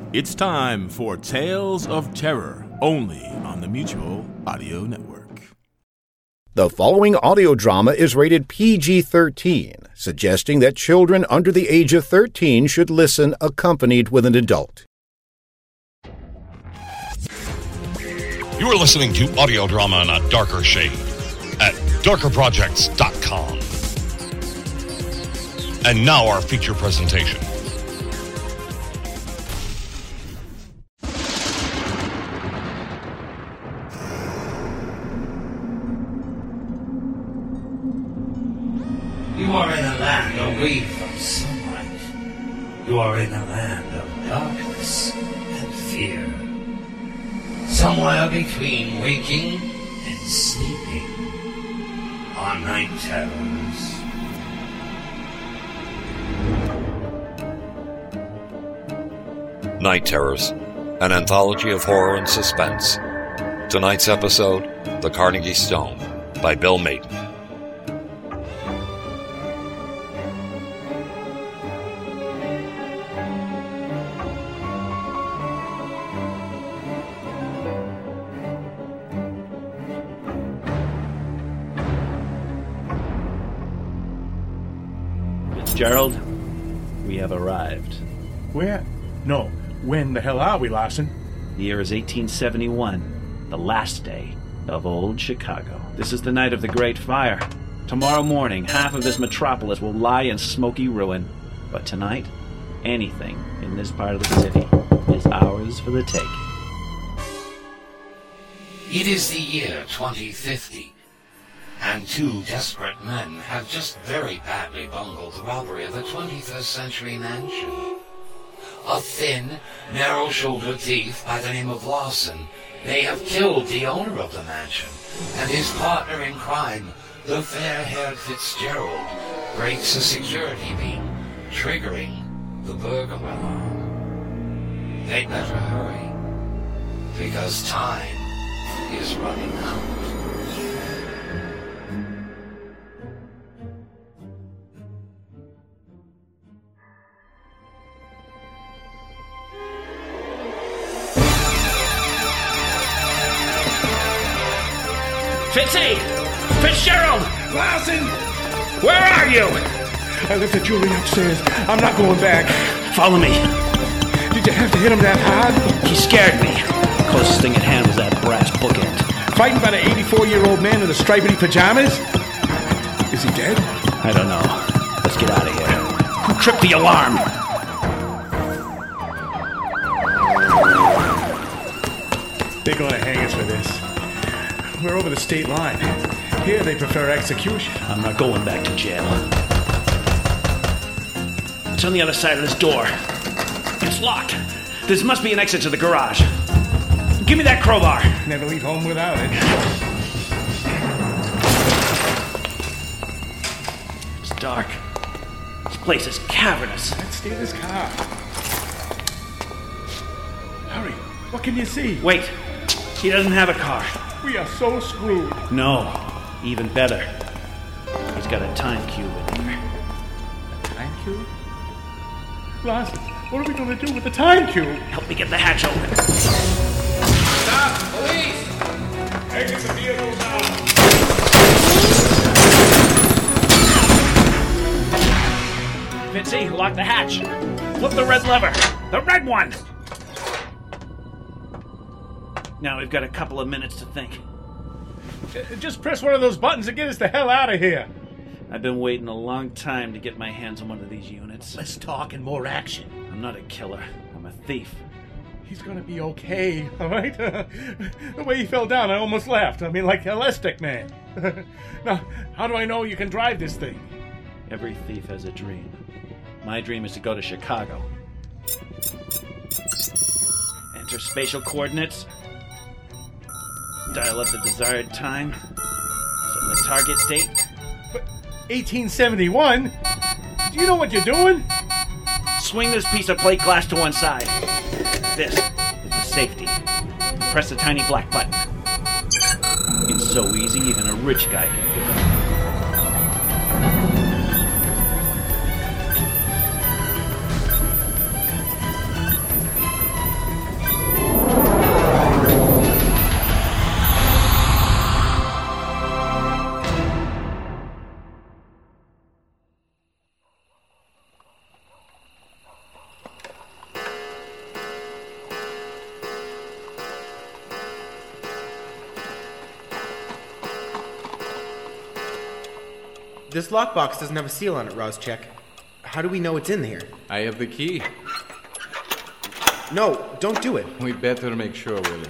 It's time for Tales of Terror, only on the Mutual Audio Network. The following audio drama is rated PG-13, suggesting that children under the age of 13 should listen accompanied with an adult. You are listening to audio drama in a darker shade at darkerprojects.com. And now our feature presentation. You are in a land away from sunlight. You are in a land of darkness and fear. Somewhere between waking and sleeping are night terrors. Night Terrors, an anthology of horror and suspense. Tonight's episode, The Carnegie Stone, by Bill Maiden. Gerald, we have arrived. Where? No. When the hell are we, Larson? The year is 1871, the last day of old Chicago. This is the night of the Great Fire. Tomorrow morning, half of this metropolis will lie in smoky ruin. But tonight, anything in this part of the city is ours for the taking. It is the year 2050, and two desperate men have just very badly bungled the robbery of a 21st century mansion. A thin, narrow-shouldered thief by the name of Lawson may have killed the owner of the mansion, and his partner in crime, the fair-haired Fitzgerald, breaks a security beam, triggering the burglar alarm. They'd better hurry, because time is running out. Fitzy! Fitzgerald! Larson! Where are you? I left the jewelry upstairs. I'm not going back. Follow me. Did you have to hit him that hard? He scared me. Closest thing at hand was that brass bookend. Fighting by the 84-year-old man in the stripedy pajamas? Is he dead? I don't know. Let's get out of here. Who tripped the alarm? They're gonna hang us for this. We're over the state line. Here they prefer execution. I'm not going back to jail. It's on the other side of this door. It's locked. This must be an exit to the garage. Give me that crowbar. Never leave home without it. It's dark. This place is cavernous. Let's steal this car. Hurry. What can you see? Wait. He doesn't have a car. We are so screwed. No. Even better. He's got a time cube in here. A time cube? Larson, what are we going to do with the time cube? Help me get the hatch open. Stop! Police! Exit the vehicle now! Fitzy, lock the hatch. Flip the red lever. The red one! Now we've got a couple of minutes to think. Just press one of those buttons and get us the hell out of here. I've been waiting a long time to get my hands on one of these units. Less talk and more action. I'm not a killer. I'm a thief. He's gonna be okay, all right? The way he fell down, I almost laughed. I mean, like Elastic Man. Now, how do I know you can drive this thing? Every thief has a dream. My dream is to go to Chicago. Enter spatial coordinates. Dial up the desired time. Set the target date. But 1871? Do you know what you're doing? Swing this piece of plate glass to one side. This is the safety. Press the tiny black button. It's so easy, even a rich guy can do it. This lockbox doesn't have a seal on it, Roschek. How do we know it's in here? I have the key. No, don't do it. We better make sure, Willie.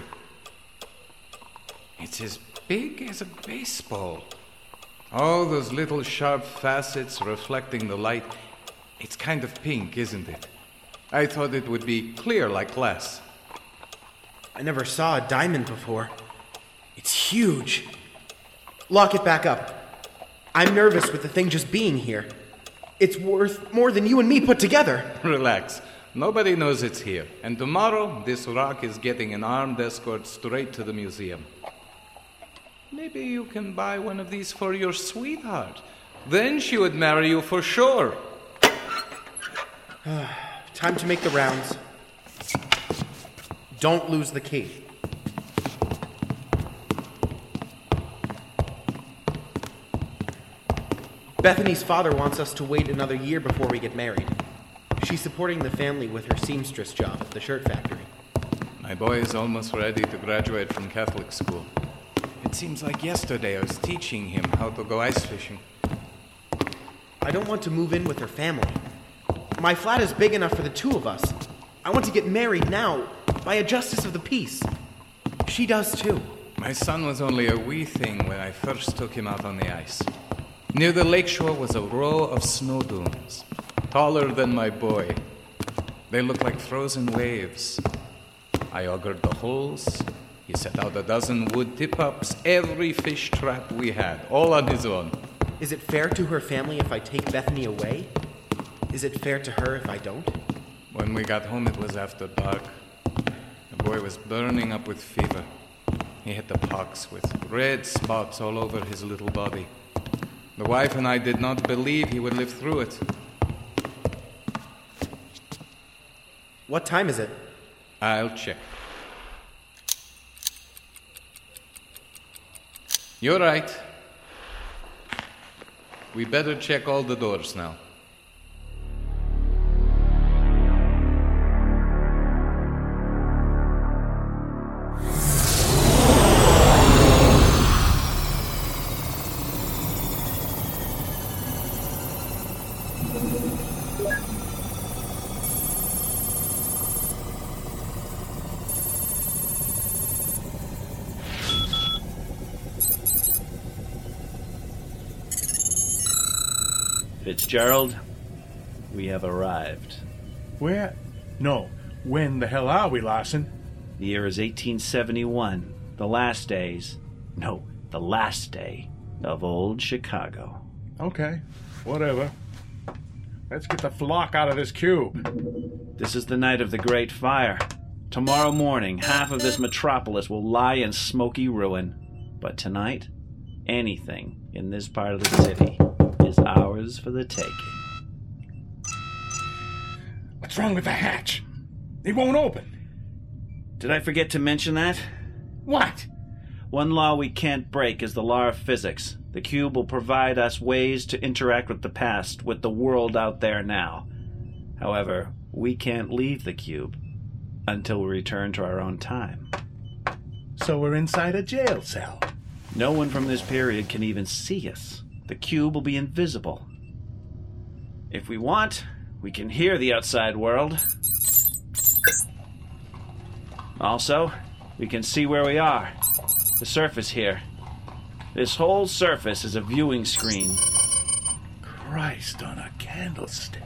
It's as big as a baseball. All those little sharp facets reflecting the light. It's kind of pink, isn't it? I thought it would be clear like glass. I never saw a diamond before. It's huge. Lock it back up. I'm nervous with the thing just being here. It's worth more than you and me put together. Relax. Nobody knows it's here. And tomorrow, this rock is getting an armed escort straight to the museum. Maybe you can buy one of these for your sweetheart. Then she would marry you for sure. Time to make the rounds. Don't lose the key. Bethany's father wants us to wait another year before we get married. She's supporting the family with her seamstress job at the shirt factory. My boy is almost ready to graduate from Catholic school. It seems like yesterday I was teaching him how to go ice fishing. I don't want to move in with her family. My flat is big enough for the two of us. I want to get married now, by a justice of the peace. She does too. My son was only a wee thing when I first took him out on the ice. Near the lakeshore was a row of snow dunes, taller than my boy. They looked like frozen waves. I augured the holes. He set out a dozen wood tip-ups, every fish trap we had, all on his own. Is it fair to her family if I take Bethany away? Is it fair to her if I don't? When we got home, it was after dark. The boy was burning up with fever. He had the pox with red spots all over his little body. The wife and I did not believe he would live through it. What time is it? I'll check. You're right. We better check all the doors now. Fitzgerald, we have arrived. Where? No. When the hell are we, Larson? The year is 1871, the last day of old Chicago. Okay, whatever. Let's get the flock out of this cube. This is the night of the Great Fire. Tomorrow morning, half of this metropolis will lie in smoky ruin. But tonight, anything in this part of the city is ours for the taking. What's wrong with the hatch? It won't open. Did I forget to mention that? What? One law we can't break is the law of physics. The cube will provide us ways to interact with the past, with the world out there now. However, we can't leave the cube until we return to our own time. So we're inside a jail cell. No one from this period can even see us. The cube will be invisible. If we want, we can hear the outside world. Also, we can see where we are. The surface here. This whole surface is a viewing screen. Christ on a candlestick.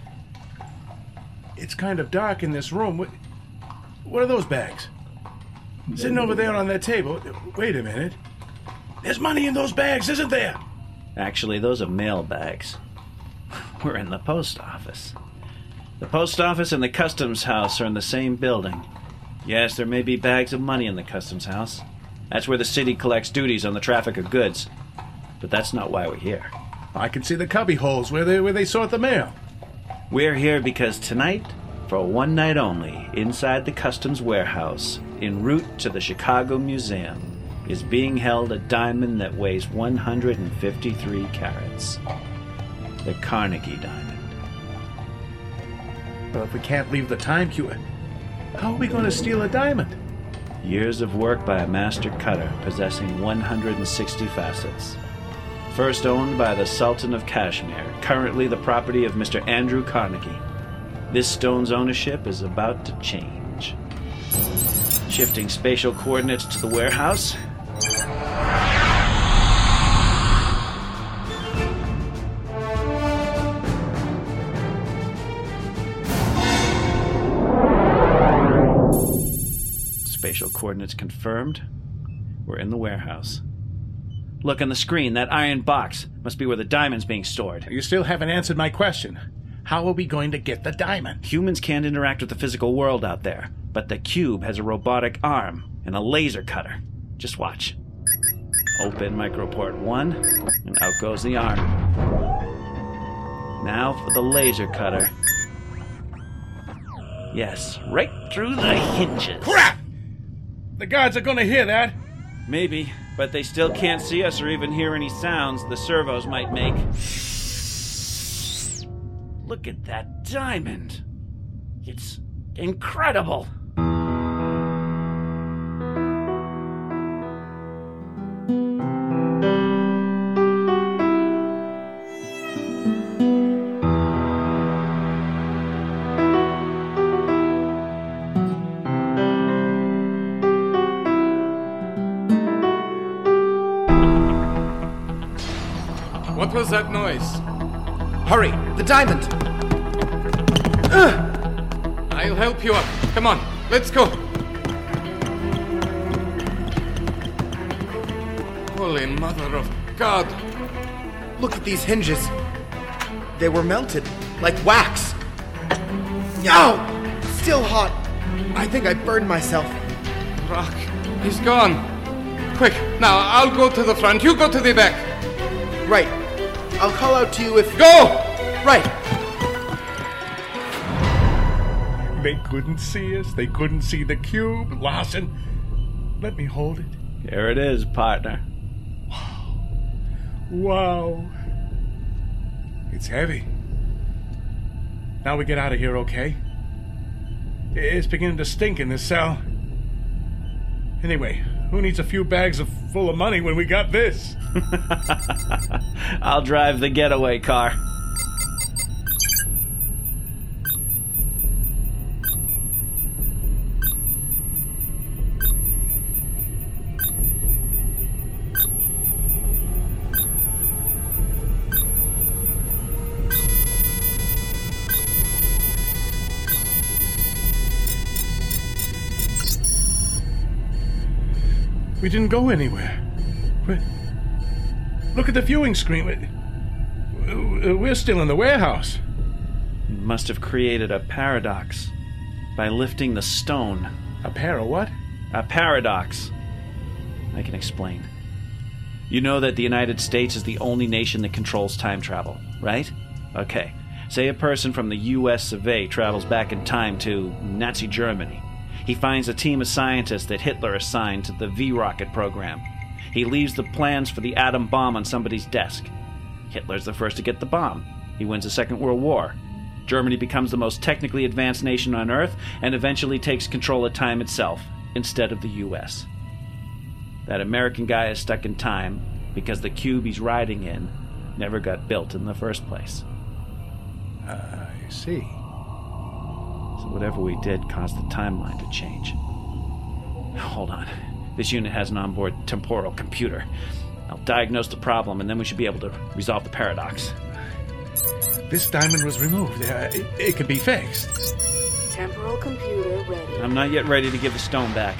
It's kind of dark in this room. What are those bags? Sitting over there on that table. Wait a minute. There's money in those bags, isn't there? Actually, those are mail bags. We're in the post office. The post office and the customs house are in the same building. Yes, there may be bags of money in the customs house. That's where the city collects duties on the traffic of goods. But that's not why we're here. I can see the cubby holes where they sort the mail. We're here because tonight, for one night only, inside the customs warehouse, en route to the Chicago Museum, is being held a diamond that weighs 153 carats. The Carnegie diamond. Well, if we can't leave the time cube, how are we going to steal a diamond? Years of work by a master cutter possessing 160 facets. First owned by the Sultan of Kashmir, currently the property of Mr. Andrew Carnegie. This stone's ownership is about to change. Shifting spatial coordinates to the warehouse. Spatial coordinates confirmed. We're in the warehouse. Look on the screen, that iron box must be where the diamond's being stored. You still haven't answered my question. How are we going to get the diamond? Humans can't interact with the physical world out there, but the cube has a robotic arm and a laser cutter. Just watch. Open microport 1, and out goes the arm. Now for the laser cutter. Yes, right through the hinges. Crap! The guards are gonna hear that. Maybe, but they still can't see us or even hear any sounds the servos might make. Look at that diamond. It's incredible. What was that noise? Hurry! The diamond! I'll help you up. Come on, let's go. Holy Mother of God. Look at these hinges. They were melted, like wax. Ow! Still hot. I think I burned myself. Rock, he's gone. Quick, now I'll go to the front. You go to the back. Right. I'll call out to you if... Go! Right. They couldn't see us. They couldn't see the cube. Larson, let me hold it. Here it is, partner. Wow. It's heavy. Now we get out of here, okay? It's beginning to stink in this cell. Anyway, who needs a few bags full of money when we got this? I'll drive the getaway car. We didn't go anywhere. Look at the viewing screen. We're still in the warehouse. You must have created a paradox by lifting the stone. A what? A paradox. I can explain. You know that the United States is the only nation that controls time travel, right? Okay. Say a person from the U.S. of A. travels back in time to Nazi Germany. He finds a team of scientists that Hitler assigned to the V-rocket program. He leaves the plans for the atom bomb on somebody's desk. Hitler's the first to get the bomb. He wins the Second World War. Germany becomes the most technically advanced nation on Earth and eventually takes control of time itself instead of the U.S. That American guy is stuck in time because the cube he's riding in never got built in the first place. I see. So whatever we did caused the timeline to change. Hold on. This unit has an onboard temporal computer. I'll diagnose the problem, and then we should be able to resolve the paradox. This diamond was removed. It can be fixed. Temporal computer ready. I'm not yet ready to give the stone back.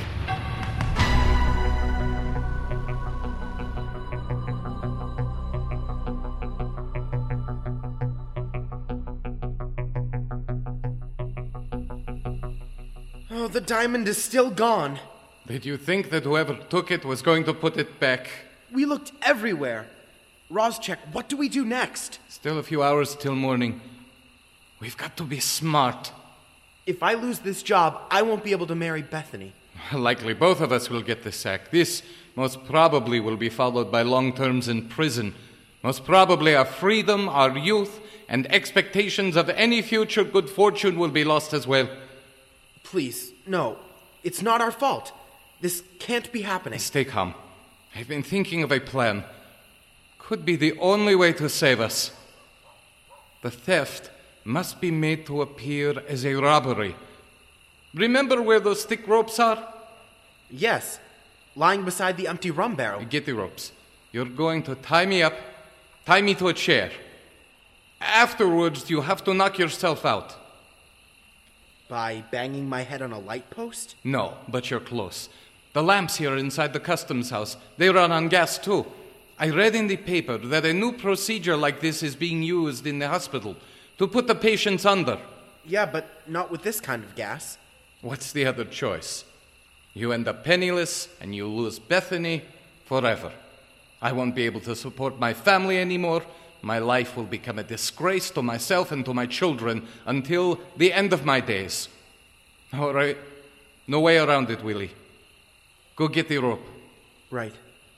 Oh, the diamond is still gone. Did you think that whoever took it was going to put it back? We looked everywhere. Roschek, what do we do next? Still a few hours till morning. We've got to be smart. If I lose this job, I won't be able to marry Bethany. Likely both of us will get the sack. This, most probably, will be followed by long terms in prison. Most probably our freedom, our youth, and expectations of any future good fortune will be lost as well. Please, no. It's not our fault. This can't be happening. Stay calm. I've been thinking of a plan. could be the only way to save us. The theft must be made to appear as a robbery. Remember where those thick ropes are? Yes, lying beside the empty rum barrel. Get the ropes. You're going to tie me up, tie me to a chair. Afterwards, you have to knock yourself out. By banging my head on a light post? No, but you're close. The lamps here inside the customs house, they run on gas too. I read in the paper that a new procedure like this is being used in the hospital to put the patients under. Yeah, but not with this kind of gas. What's the other choice? You end up penniless and you lose Bethany forever. I won't be able to support my family anymore. My life will become a disgrace to myself and to my children until the end of my days. All right. No way around it, Willie. Go get the rope. Right.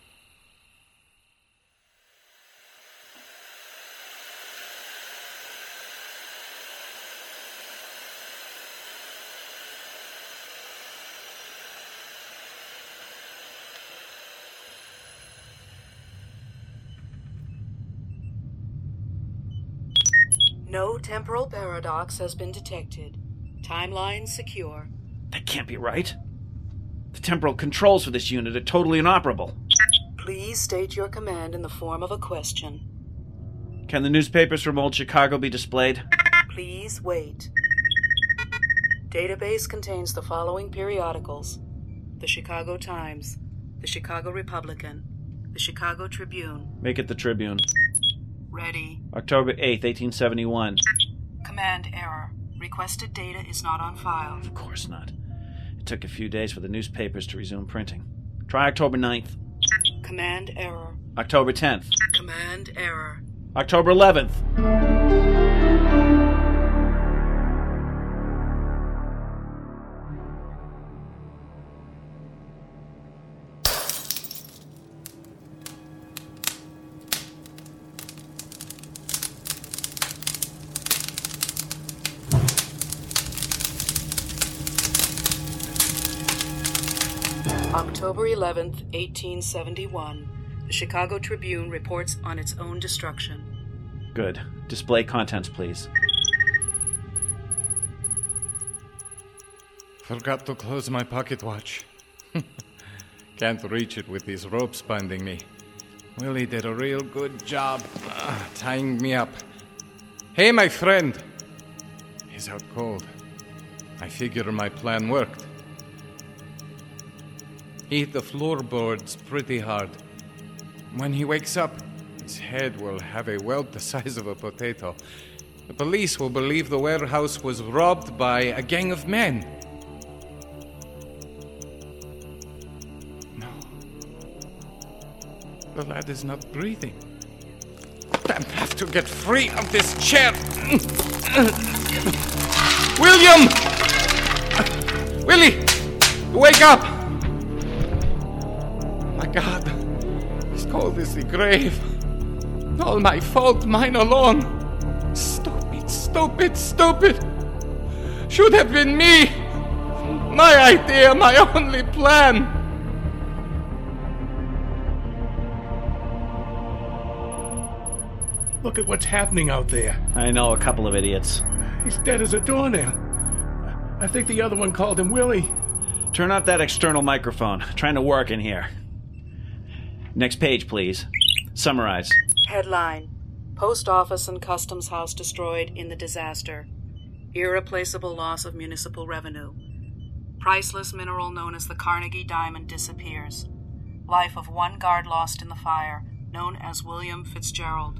No temporal paradox has been detected. Timeline secure. That can't be right. The temporal controls for this unit are totally inoperable. Please state your command in the form of a question. Can the newspapers from Old Chicago be displayed? Please wait. Database contains the following periodicals: the Chicago Times, the Chicago Republican, the Chicago Tribune. Make it the Tribune. Ready. October 8th, 1871. Command error. Requested data is not on file. Of course not. It took a few days for the newspapers to resume printing. Try October 9th. Command error. October 10th. Command error. October 11th. October 11th, 1871. The Chicago Tribune reports on its own destruction. Good. Display contents, please. Forgot to close my pocket watch. Can't reach it with these ropes binding me. Willie did a real good job tying me up. Hey, my friend. He's out cold. I figure my plan worked. He hit the floorboards pretty hard. When he wakes up, his head will have a welt the size of a potato. The police will believe the warehouse was robbed by a gang of men. No. The lad is not breathing. I have to get free of this chair. William! Willie! Wake up! My God. As cold as the grave. All my fault, mine alone. Stupid, stupid, stupid. Should have been me. My idea, my only plan. Look at what's happening out there. I know a couple of idiots. He's dead as a doornail. I think the other one called him Willie. Turn off that external microphone. Trying to work in here. Next page, please. Summarize. Headline: Post Office and Customs House destroyed in the disaster. Irreplaceable loss of municipal revenue. Priceless mineral known as the Carnegie Diamond disappears. Life of one guard lost in the fire, known as William Fitzgerald.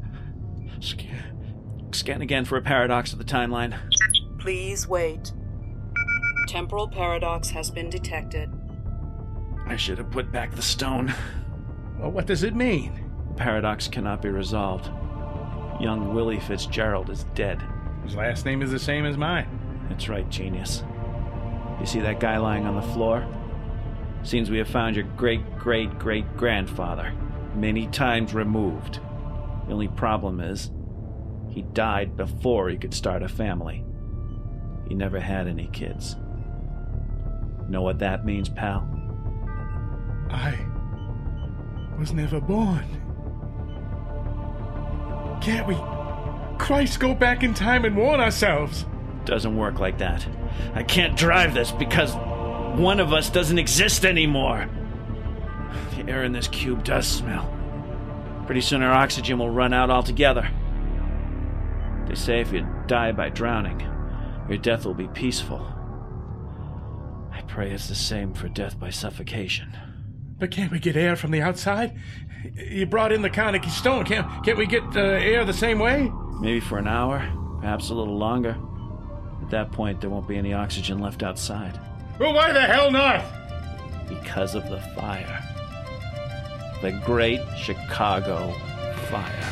Scan again for a paradox of the timeline. Please wait. Temporal paradox has been detected. I should have put back the stone. Well, what does it mean? The paradox cannot be resolved. Young Willie Fitzgerald is dead. His last name is the same as mine. That's right, genius. You see that guy lying on the floor? Seems we have found your great-great-great-grandfather, many times removed. The only problem is, he died before he could start a family. He never had any kids. Know what that means, pal? I was never born. Can't we, Christ, go back in time and warn ourselves? Doesn't work like that. I can't drive this because one of us doesn't exist anymore. The air in this cube does smell. Pretty soon our oxygen will run out altogether. They say if you die by drowning, your death will be peaceful. I pray it's the same for death by suffocation. But can't we get air from the outside? You brought in the Carnegie Stone. Can't we get air the same way? Maybe for an hour, perhaps a little longer. At that point, there won't be any oxygen left outside. Well, why the hell not? Because of the fire. The Great Chicago Fire.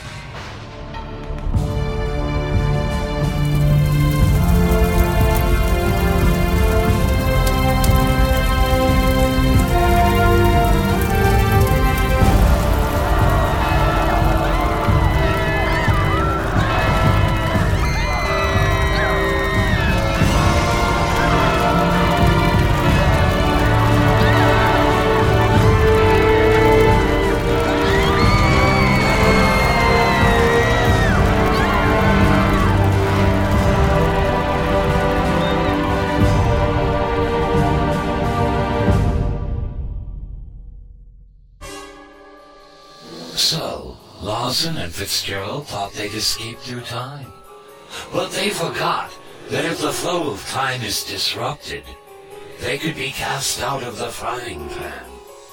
So, Lawson and Fitzgerald thought they'd escape through time. But they forgot that if the flow of time is disrupted, they could be cast out of the frying pan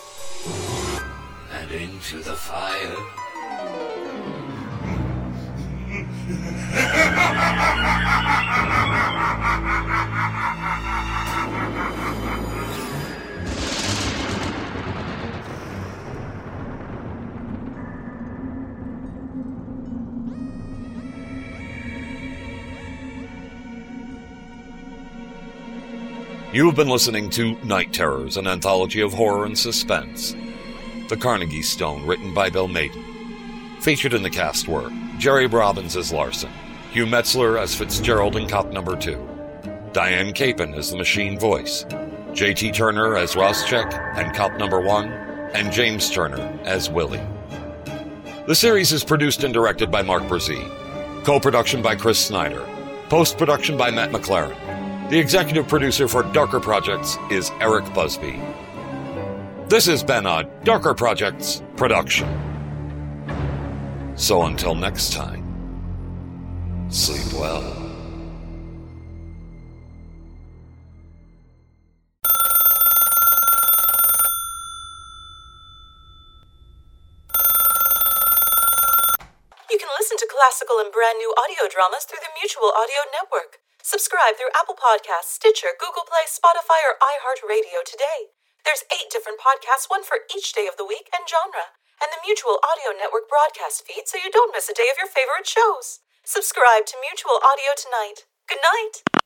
and into the fire. You've been listening to Night Terrors, an anthology of horror and suspense. The Carnegie Stone, written by Bill Maiden. Featured in the cast were Jerry Robbins as Larson, Hugh Metzler as Fitzgerald in Cop Number 2, Diane Capon as the machine voice, J.T. Turner as Rauschek and Cop Number 1, and James Turner as Willie. The series is produced and directed by Mark Brzee. Co-production by Chris Snyder. Post-production by Matt McLaren. The executive producer for Darker Projects is Eric Busby. This has been a Darker Projects production. So until next time, sleep well. You can listen to classical and brand new audio dramas through the Mutual Audio Network. Subscribe through Apple Podcasts, Stitcher, Google Play, Spotify, or iHeartRadio today. There's 8 different podcasts, one for each day of the week and genre, and the Mutual Audio Network broadcast feed so you don't miss a day of your favorite shows. Subscribe to Mutual Audio tonight. Good night.